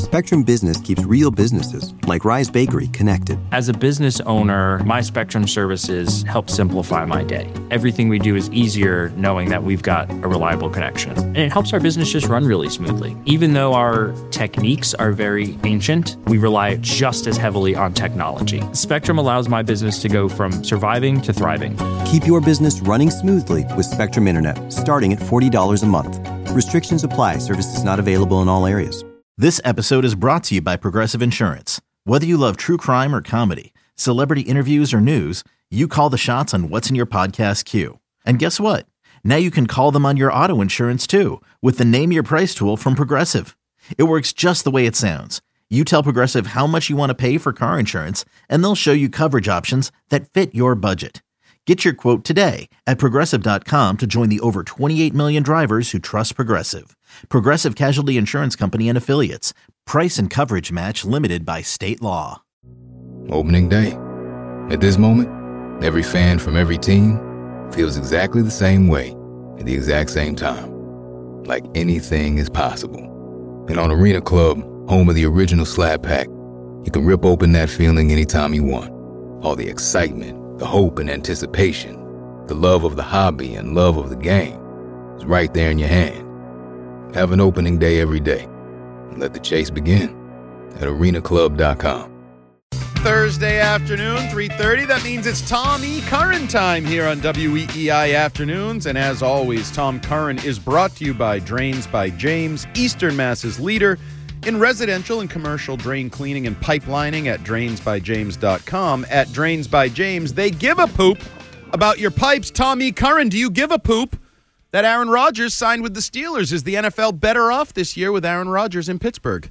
Spectrum Business keeps real businesses, like Rise Bakery, connected. As a business owner, my Spectrum services help simplify my day. Everything we do is easier knowing that we've got a reliable connection. And it helps our business just run really smoothly. Even though our techniques are very ancient, we rely just as heavily on technology. Spectrum allows my business to go from surviving to thriving. Keep your business running smoothly with Spectrum Internet, starting at $40 a month. Restrictions apply. Services not available in all areas. This episode is brought to you by Progressive Insurance. Whether you love true crime or comedy, celebrity interviews or news, you call the shots on what's in your podcast queue. And guess what? Now you can call them on your auto insurance too with the Name Your Price tool from Progressive. It works just the way it sounds. You tell Progressive how much you want to pay for car insurance, and they'll show you coverage options that fit your budget. Get your quote today at Progressive.com to join the over 28 million drivers who trust Progressive. Progressive Casualty Insurance Company and Affiliates. Price and coverage match limited by state law. Opening day. At this moment, every fan from every team feels exactly the same way at the exact same time. Like anything is possible. And on Arena Club, home of the original Slab Pack, you can rip open that feeling anytime you want. All the excitement, the hope and anticipation, the love of the hobby and love of the game is right there in your hand. Have an opening day every day and let the chase begin at arenaclub.com. Thursday afternoon, 3:30. That means it's Tom E. Curran time here on WEEI Afternoons. And as always, Tom Curran is brought to you by Drains by James, Eastern Mass's leader in residential and commercial drain cleaning and pipelining at drainsbyjames.com. At Drains by James, they give a poop about your pipes. Tom E. Curran, do you give a poop that Aaron Rodgers signed with the Steelers? Is the NFL better off this year with Aaron Rodgers in Pittsburgh?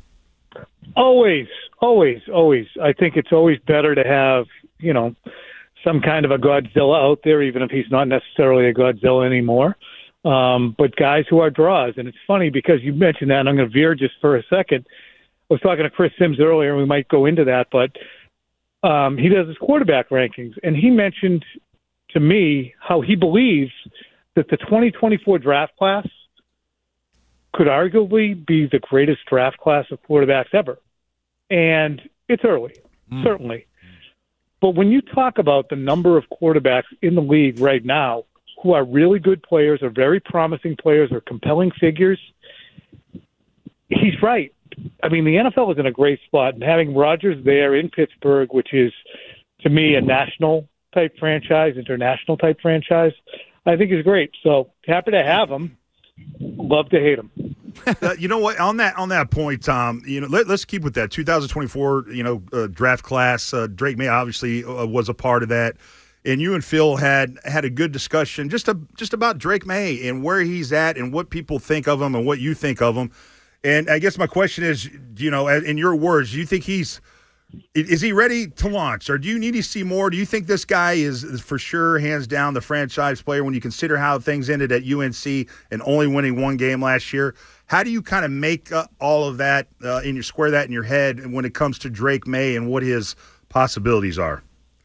Always. I think it's always better to have, some kind of a Godzilla out there, even if he's not necessarily a Godzilla anymore. But guys who are draws. And it's funny because you mentioned that, and I'm going to veer just for a second. I was talking to Chris Sims earlier, and we might go into that, but he does his quarterback rankings. And he mentioned to me how he believes that the 2024 draft class could arguably be the greatest draft class of quarterbacks ever. And it's early, certainly. But when you talk about the number of quarterbacks in the league right now who are really good players, or very promising players, or compelling figures, he's right. I mean, the NFL is in a great spot, and having Rodgers there in Pittsburgh, which is, to me, a national-type franchise, international-type franchise, I think is great. So happy to have him. Love to hate him. You know what? On that point, Tom, let's keep with that 2024, draft class. Drake May obviously was a part of that, and you and Phil had a good discussion just about Drake May and where he's at and what people think of him and what you think of him. And I guess my question is, in your words, do you think is he ready to launch, or do you need to see more? Do you think this guy is for sure, hands down, the franchise player when you consider how things ended at UNC and only winning one game last year? How do you kind of make all of that square that in your head when it comes to Drake May and what his possibilities are?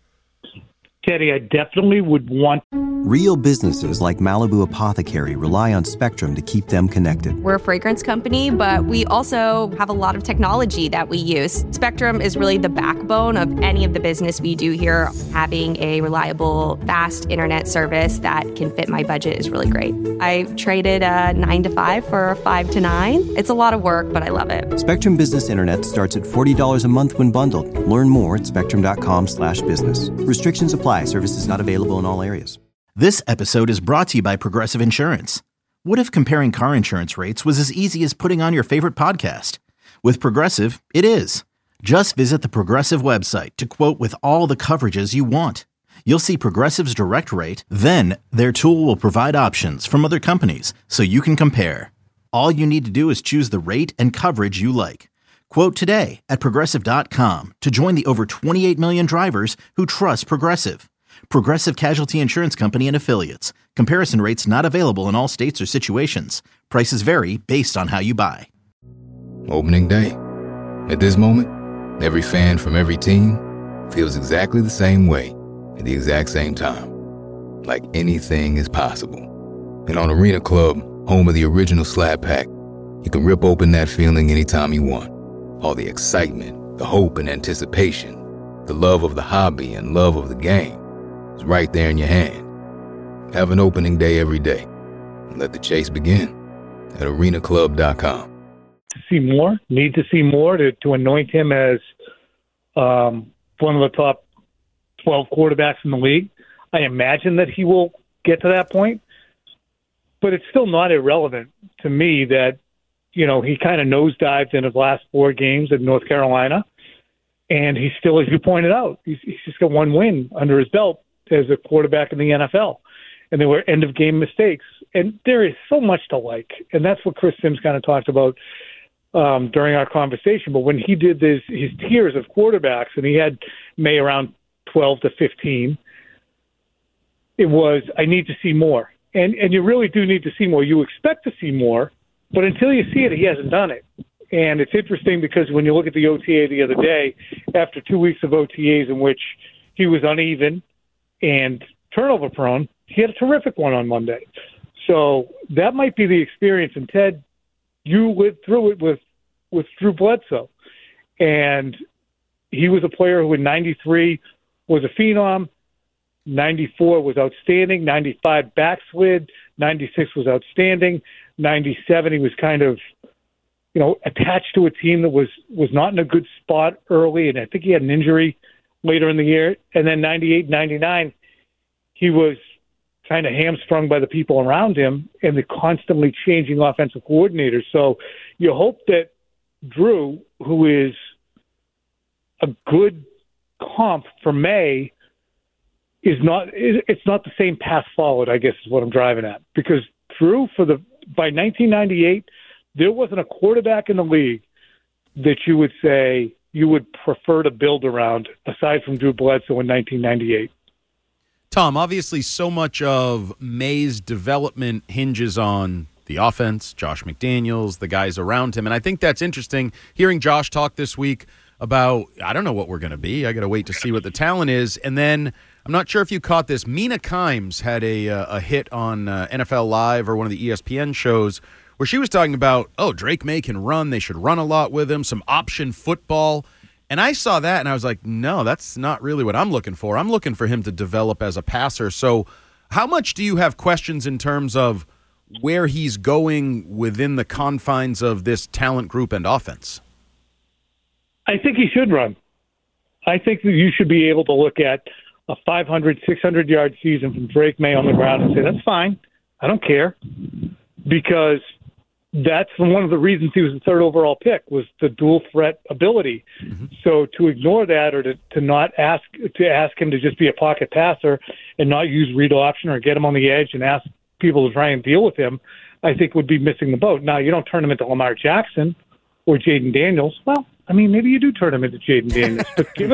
Teddy, I definitely would want... Real businesses like Malibu Apothecary rely on Spectrum to keep them connected. We're a fragrance company, but we also have a lot of technology that we use. Spectrum is really the backbone of any of the business we do here. Having a reliable, fast internet service that can fit my budget is really great. I traded a 9 to 5 for a 5 to 9. It's a lot of work, but I love it. Spectrum Business Internet starts at $40 a month when bundled. Learn more at spectrum.com/business. Restrictions apply. Services not available in all areas. This episode is brought to you by Progressive Insurance. What if comparing car insurance rates was as easy as putting on your favorite podcast? With Progressive, it is. Just visit the Progressive website to quote with all the coverages you want. You'll see Progressive's direct rate, then their tool will provide options from other companies so you can compare. All you need to do is choose the rate and coverage you like. Quote today at Progressive.com to join the over 28 million drivers who trust Progressive. Progressive Casualty Insurance Company and Affiliates. Comparison rates not available in all states or situations. Prices vary based on how you buy. Opening day. At this moment, every fan from every team feels exactly the same way at the exact same time. Like anything is possible. And on Arena Club, home of the original Slab Pack, you can rip open that feeling anytime you want. All the excitement, the hope and anticipation, the love of the hobby and love of the game is right there in your hand. Have an opening day every day and let the chase begin at arenaclub.com. To see more, need to see more to anoint him as one of the top 12 quarterbacks in the league. I imagine that he will get to that point, but it's still not irrelevant to me that, he kind of nosedived in his last 4 games at North Carolina, and he's still, as you pointed out, he's just got 1 win under his belt as a quarterback in the NFL. And there were end-of-game mistakes. And there is so much to like. And that's what Chris Sims kind of talked about during our conversation. But when he did his tiers of quarterbacks, and he had May around 12 to 15, it was, I need to see more. And you really do need to see more. You expect to see more, but until you see it, he hasn't done it. And it's interesting because when you look at the OTA the other day, after 2 weeks of OTAs in which he was uneven and turnover-prone, he had a terrific one on Monday. So that might be the experience. And, Ted, you lived through it with Drew Bledsoe. And he was a player who in 93 was a phenom, 94 was outstanding, 95 backslid, 96 was outstanding, 97 he was kind of, attached to a team that was not in a good spot early, and I think he had an injury later in the year. And then 98, 99, he was kind of hamstrung by the people around him and the constantly changing offensive coordinators. So you hope that Drew, who is a good comp for May, it's not the same path followed, I guess is what I'm driving at. Because Drew, by 1998, there wasn't a quarterback in the league that you would say you would prefer to build around aside from Drew Bledsoe in 1998. Tom, obviously so much of May's development hinges on the offense, Josh McDaniels, the guys around him. And I think that's interesting, hearing Josh talk this week about, I don't know what we're going to be. I got to wait to see what the talent is. And then, I'm not sure if you caught this, Mina Kimes had a hit on NFL Live or one of the ESPN shows where she was talking about, Drake May can run. They should run a lot with him, some option football. And I saw that, and I was like, no, that's not really what I'm looking for. I'm looking for him to develop as a passer. So how much do you have questions in terms of where he's going within the confines of this talent group and offense? I think he should run. I think that you should be able to look at a 500, 600-yard season from Drake May on the ground and say, that's fine. I don't care. Because that's one of the reasons he was the 3rd overall pick, was the dual threat ability. Mm-hmm. So to ignore that, or to not ask him to just be a pocket passer and not use read option or get him on the edge and ask people to try and deal with him, I think would be missing the boat. Now, you don't turn him into Lamar Jackson or Jaden Daniels. Well, I mean, maybe you do turn him into Jaden Daniels, but give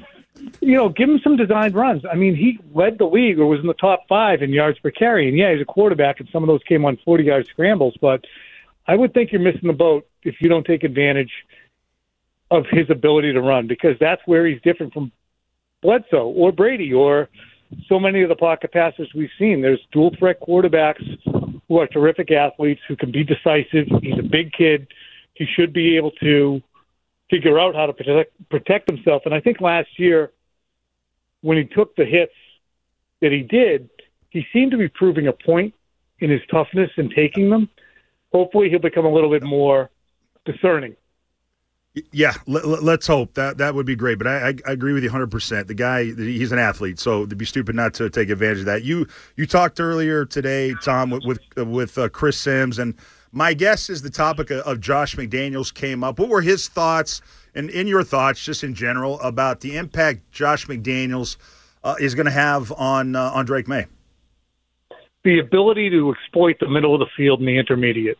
him some designed runs. I mean, he led the league or was in the top 5 in yards per carry. And yeah, he's a quarterback, and some of those came on 40-yard scrambles, but I would think you're missing the boat if you don't take advantage of his ability to run, because that's where he's different from Bledsoe or Brady or so many of the pocket passers we've seen. There's dual threat quarterbacks who are terrific athletes who can be decisive. He's a big kid. He should be able to figure out how to protect himself. And I think last year when he took the hits that he did, he seemed to be proving a point in his toughness in taking them. Hopefully he'll become a little bit more discerning. Yeah, let's hope. That would be great. But I agree with you 100%. The guy, he's an athlete, so it'd be stupid not to take advantage of that. You talked earlier today, Tom, with Chris Sims, and my guess is the topic of Josh McDaniels came up. What were his thoughts, and in your thoughts, just in general, about the impact Josh McDaniels is going to have on Drake May? The ability to exploit the middle of the field and the intermediate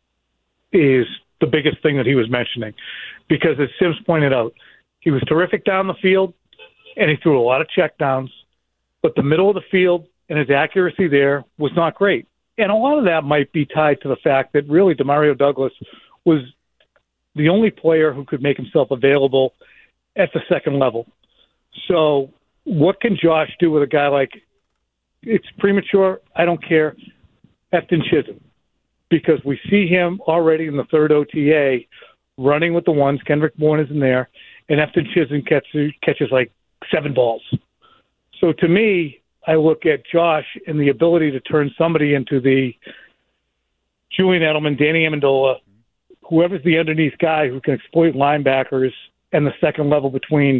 is the biggest thing that he was mentioning. Because as Sims pointed out, he was terrific down the field, and he threw a lot of checkdowns, but the middle of the field and his accuracy there was not great. And a lot of that might be tied to the fact that really Demario Douglas was the only player who could make himself available at the second level. So what can Josh do with a guy like, it's premature, I don't care, Efton Chisholm? Because we see him already in the 3rd OTA running with the ones. Kendrick Bourne isn't there. And Efton Chisholm catches like 7 balls. So to me, I look at Josh and the ability to turn somebody into the Julian Edelman, Danny Amendola, whoever's the underneath guy who can exploit linebackers and the second level between,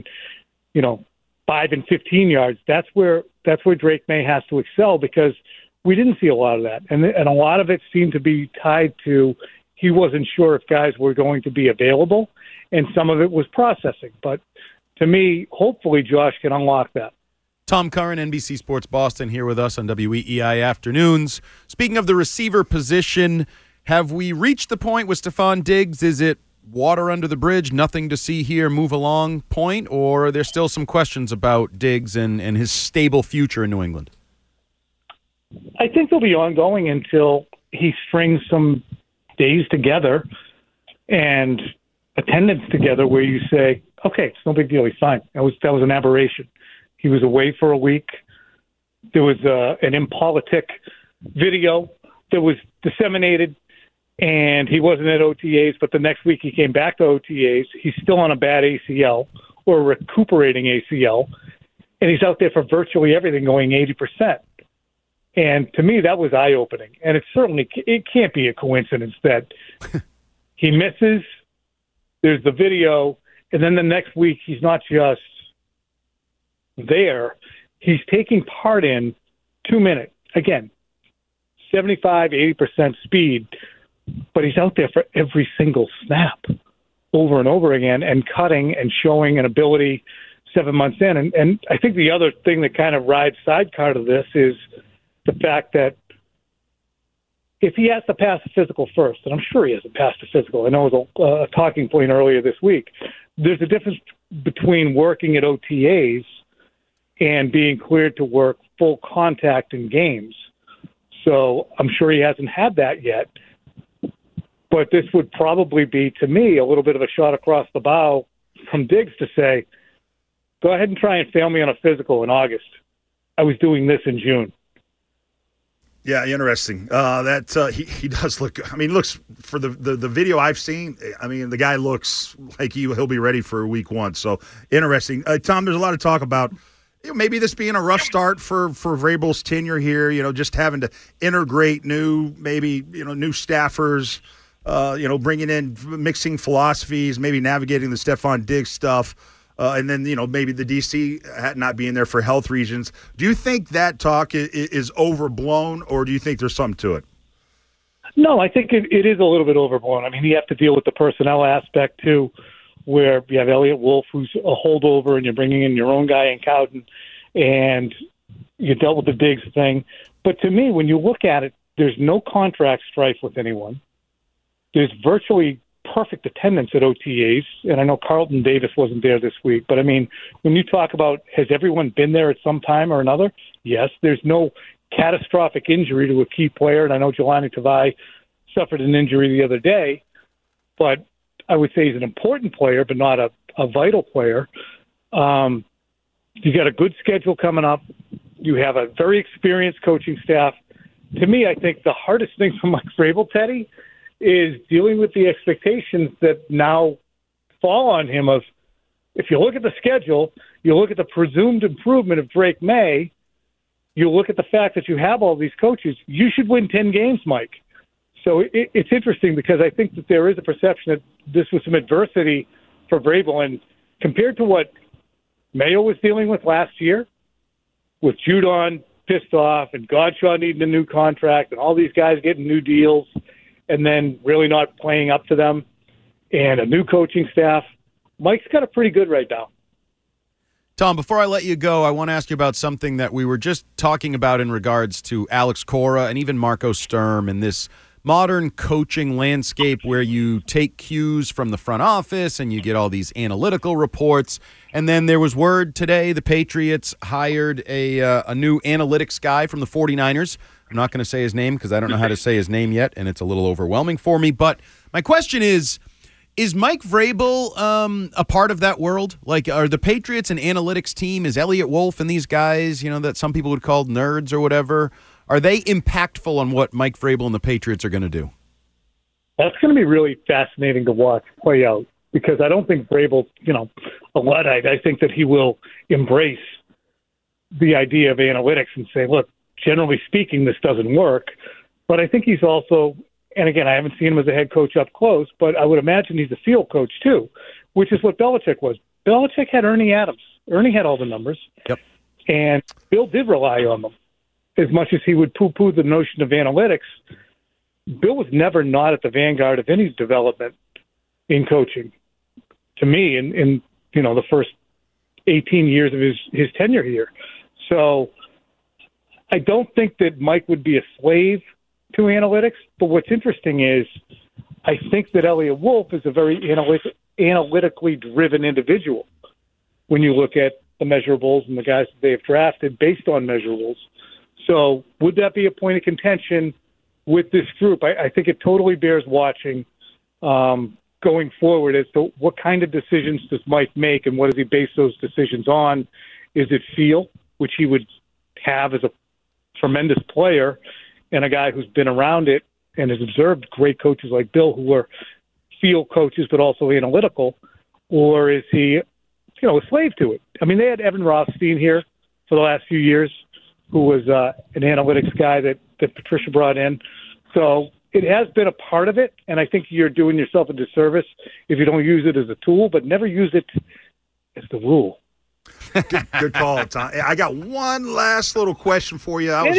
5 and 15 yards. That's where Drake May has to excel, because we didn't see a lot of that. And a lot of it seemed to be tied to he wasn't sure if guys were going to be available, and some of it was processing. But to me, hopefully Josh can unlock that. Tom Curran, NBC Sports Boston, here with us on WEEI Afternoons. Speaking of the receiver position, have we reached the point with Stephon Diggs? Is it water under the bridge, nothing to see here, move along point, or are there still some questions about Diggs and his stable future in New England? I think they'll be ongoing until he strings some days together and attendance together where you say, okay, it's no big deal, he's fine. That was an aberration. He was away for a week. There was an impolitic video that was disseminated, and he wasn't at OTAs, but the next week he came back to OTAs. He's still on a bad ACL or recuperating ACL, and he's out there for virtually everything going 80%. And to me, that was eye-opening. And it can't be a coincidence that he misses, there's the video, and then the next week he's not just there, he's taking part in 2 minutes. Again, 75, 80% speed, but he's out there for every single snap over and over again and cutting and showing an ability 7 months in. And I think the other thing that kind of rides sidecar to this is the fact that if he has to pass the physical first, and I'm sure he hasn't passed the physical, I know it was a talking point earlier this week, there's a difference between working at OTAs and being cleared to work full contact in games. So I'm sure he hasn't had that yet. But this would probably be, to me, a little bit of a shot across the bow from Diggs to say, go ahead and try and fail me on a physical in August. I was doing this in June. Yeah, interesting. He does look. I mean, looks for the video I've seen. I mean, the guy looks like he'll be ready for week 1. So interesting. Tom, there's a lot of talk about maybe this being a rough start for Vrabel's tenure here. Just having to integrate new staffers. Bringing in mixing philosophies, maybe navigating the Stephon Diggs stuff. And then, maybe the DC not being there for health reasons. Do you think that talk is overblown, or do you think there's something to it? No, I think it is a little bit overblown. I mean, you have to deal with the personnel aspect, too, where you have Elliott Wolf, who's a holdover, and you're bringing in your own guy in Cowden, and you dealt with the Diggs thing. But to me, when you look at it, there's no contract strife with anyone. There's virtually perfect attendance at OTAs, and I know Carlton Davis wasn't there this week, but I mean, when you talk about has everyone been there at some time or another, yes, there's no catastrophic injury to a key player, and I know Jelani Tavai suffered an injury the other day, but I would say he's an important player, but not a vital player. You got a good schedule coming up. You have a very experienced coaching staff. To me, I think the hardest thing for Mike Vrabel, Teddy, is dealing with the expectations that now fall on him of, if you look at the schedule, you look at the presumed improvement of Drake May, you look at the fact that you have all these coaches, you should win 10 games, Mike. So it's interesting because I think that there is a perception that this was some adversity for Vrabel, and compared to what Mayo was dealing with last year, with Judon pissed off and Godshaw needing a new contract and all these guys getting new deals, and then really not playing up to them, and a new coaching staff, Mike's got it pretty good right now. Tom, before I let you go, I want to ask you about something that we were just talking about in regards to Alex Cora and even Marco Sturm and this modern coaching landscape where you take cues from the front office and you get all these analytical reports. And then there was word today the Patriots hired a new analytics guy from the 49ers. I'm not going to say his name because I don't know how to say his name yet, and it's a little overwhelming for me. But my question is Mike Vrabel a part of that world? Like, are the Patriots an analytics team? Is Elliott Wolf and these guys, that some people would call nerds or whatever, are they impactful on what Mike Vrabel and the Patriots are going to do? That's going to be really fascinating to watch play out, because I don't think Vrabel's, a Luddite. I think that he will embrace the idea of analytics and say, look, generally speaking, this doesn't work. But I think he's also, and again, I haven't seen him as a head coach up close, but I would imagine he's a field coach too, which is what Belichick was. Belichick had Ernie Adams. Ernie had all the numbers. Yep. And Bill did rely on them. As much as he would poo-poo the notion of analytics, Bill was never not at the vanguard of any development in coaching. To me, in the first 18 years of his tenure here. So I don't think that Mike would be a slave to analytics. But what's interesting is I think that Elliot Wolf is a very analytically driven individual when you look at the measurables and the guys that they have drafted based on measurables. So would that be a point of contention with this group? I think it totally bears watching going forward as to what kind of decisions does Mike make and what does he base those decisions on? Is it feel, which he would have as a tremendous player and a guy who's been around it and has observed great coaches like Bill who are field coaches but also analytical, or is he, a slave to it? I mean, they had Evan Rothstein here for the last few years, who was an analytics guy that Patricia brought in. So it has been a part of it, and I think you're doing yourself a disservice if you don't use it as a tool, but never use it as the rule. Good call, Tom. I got one last little question for you. All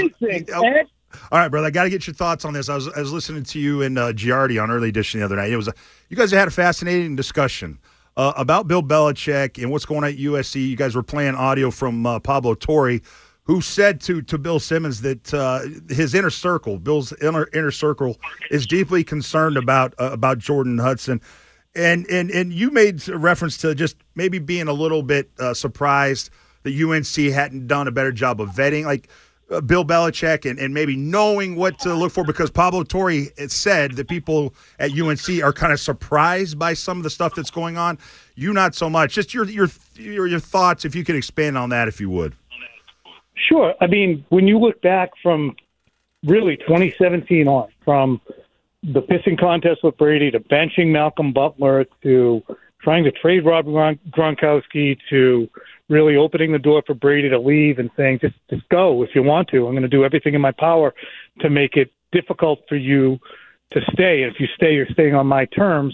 right, brother. I got to get your thoughts on this. I was listening to you and Giardi on Early Edition the other night. You guys had a fascinating discussion about Bill Belichick and what's going on at USC. You guys were playing audio from Pablo Torre, who said to Bill Simmons that his inner circle, Bill's inner circle, is deeply concerned about Jordan Hudson. And you made reference to just maybe being a little bit surprised that UNC hadn't done a better job of vetting, like Bill Belichick, and maybe knowing what to look for, because Pablo Torre said that people at UNC are kind of surprised by some of the stuff that's going on. You not so much. Just your thoughts, if you could expand on that, if you would. Sure. I mean, when you look back from really 2017 on, from the pissing contest with Brady to benching Malcolm Butler to trying to trade Rob Gronkowski to really opening the door for Brady to leave and saying, just go if you want to. I'm going to do everything in my power to make it difficult for you to stay. And if you stay, you're staying on my terms,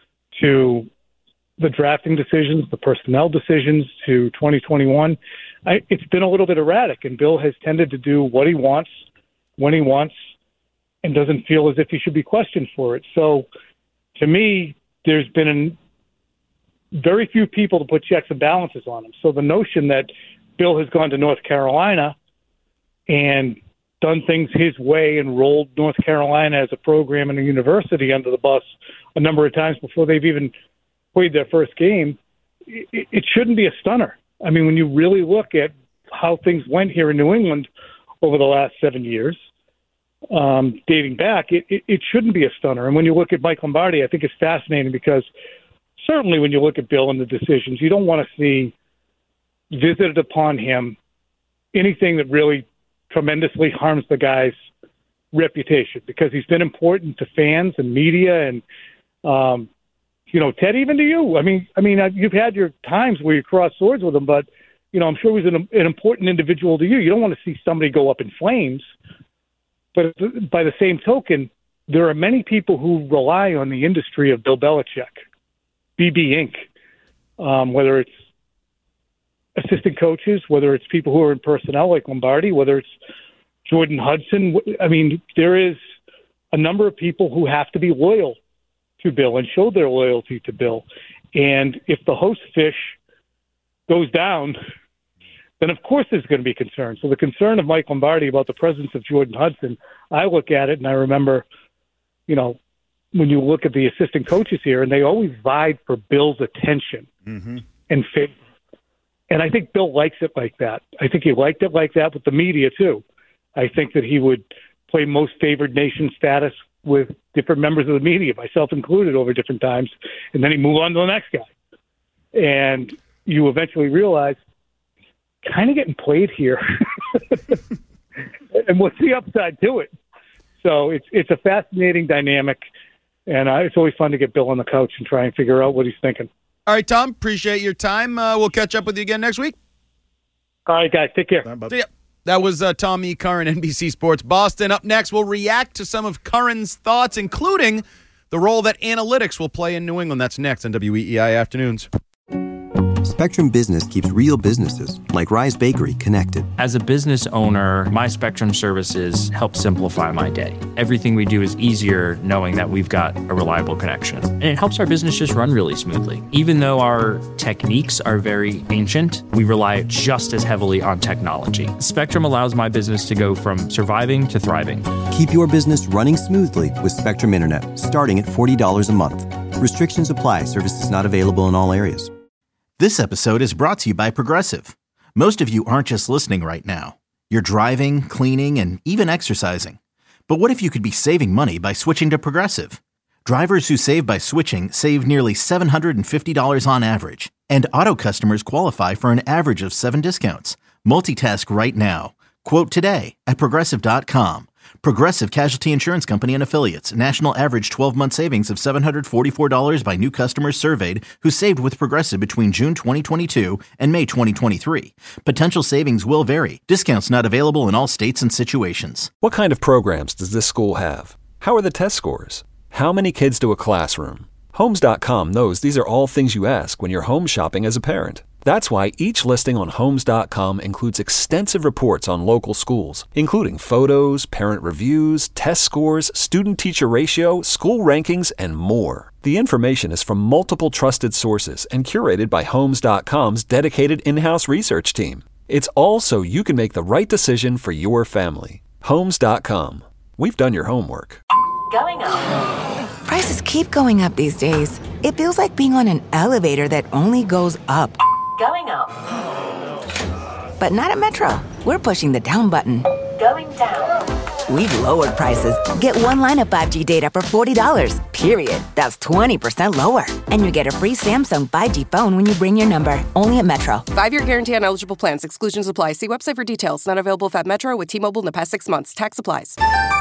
to the drafting decisions, the personnel decisions to 2021. It's been a little bit erratic, and Bill has tended to do what he wants, when he wants, and doesn't feel as if he should be questioned for it. So to me, there's been very few people to put checks and balances on him. So the notion that Bill has gone to North Carolina and done things his way and rolled North Carolina as a program and a university under the bus a number of times before they've even played their first game, it shouldn't be a stunner. I mean, when you really look at how things went here in New England over the last 7 years, dating back, it shouldn't be a stunner. And when you look at Mike Lombardi, I think it's fascinating because certainly when you look at Bill and the decisions, you don't want to see visited upon him anything that really tremendously harms the guy's reputation, because he's been important to fans and media and, Ted, even to you. I mean, you've had your times where you cross swords with him, but, I'm sure he's an important individual to you. You don't want to see somebody go up in flames. But by the same token, there are many people who rely on the industry of Bill Belichick, BB Inc., whether it's assistant coaches, whether it's people who are in personnel like Lombardi, whether it's Jordan Hudson. I mean, there is a number of people who have to be loyal to Bill and show their loyalty to Bill. And if the host fish goes down, then of course there's going to be concern. So the concern of Mike Lombardi about the presence of Jordan Hudson, I look at it and I remember, when you look at the assistant coaches here, and they always vied for Bill's attention and favor. And I think Bill likes it like that. I think he liked it like that with the media too. I think that he would play most favored nation status with different members of the media, myself included, over different times, and then he move on to the next guy. And you eventually realize, kind of getting played here. And what's the upside to it? So it's a fascinating dynamic. And it's always fun to get Bill on the couch and try and figure out what he's thinking. All right, Tom, appreciate your time. We'll catch up with you again next week. All right, guys, take care. See ya. That was Tom E. Curran, NBC Sports Boston. Up next, we'll react to some of Curran's thoughts, including the role that analytics will play in New England. That's next on WEEI Afternoons. Spectrum Business keeps real businesses, like Rise Bakery, connected. As a business owner, my Spectrum services help simplify my day. Everything we do is easier knowing that we've got a reliable connection. And it helps our business just run really smoothly. Even though our techniques are very ancient, we rely just as heavily on technology. Spectrum allows my business to go from surviving to thriving. Keep your business running smoothly with Spectrum Internet, starting at $40 a month. Restrictions apply. Services not available in all areas. This episode is brought to you by Progressive. Most of you aren't just listening right now. You're driving, cleaning, and even exercising. But what if you could be saving money by switching to Progressive? Drivers who save by switching save nearly $750 on average. And auto customers qualify for an average of 7 discounts. Multitask right now. Quote today at Progressive.com. Progressive Casualty Insurance Company and Affiliates. National average 12-month savings of $744 by new customers surveyed who saved with Progressive between June 2022 and May 2023. Potential savings will vary. Discounts not available in all states and situations. What kind of programs does this school have? How are the test scores? How many kids to a classroom? Homes.com knows these are all things you ask when you're home shopping as a parent. That's why each listing on Homes.com includes extensive reports on local schools, including photos, parent reviews, test scores, student-teacher ratio, school rankings, and more. The information is from multiple trusted sources and curated by Homes.com's dedicated in-house research team. It's all so you can make the right decision for your family. Homes.com. We've done your homework. Going up. Prices keep going up these days. It feels like being on an elevator that only goes up. Going up. But not at Metro. We're pushing the down button. Going down. We've lowered prices. Get one line of 5G data for $40, period. That's 20% lower. And you get a free Samsung 5G phone when you bring your number. Only at Metro. 5-year guarantee on eligible plans. Exclusions apply. See website for details. Not available at Metro with T-Mobile in the past 6 months. Tax applies.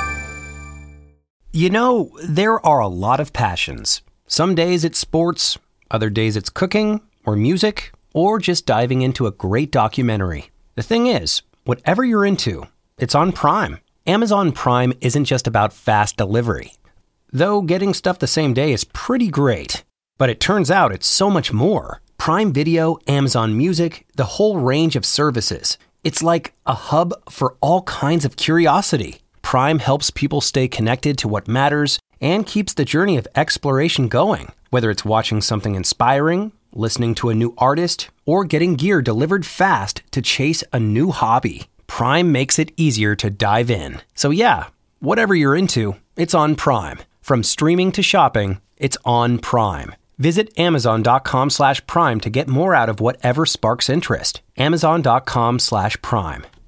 You know, there are a lot of passions. Some days it's sports, other days it's cooking or music, or just diving into a great documentary. The thing is, whatever you're into, it's on Prime. Amazon Prime isn't just about fast delivery. Though getting stuff the same day is pretty great. But it turns out it's so much more. Prime Video, Amazon Music, the whole range of services. It's like a hub for all kinds of curiosity. Prime helps people stay connected to what matters and keeps the journey of exploration going. Whether it's watching something inspiring, listening to a new artist, or getting gear delivered fast to chase a new hobby, Prime makes it easier to dive in. So yeah, whatever you're into, it's on Prime. From streaming to shopping, it's on Prime. Visit Amazon.com/Prime to get more out of whatever sparks interest. Amazon.com/Prime.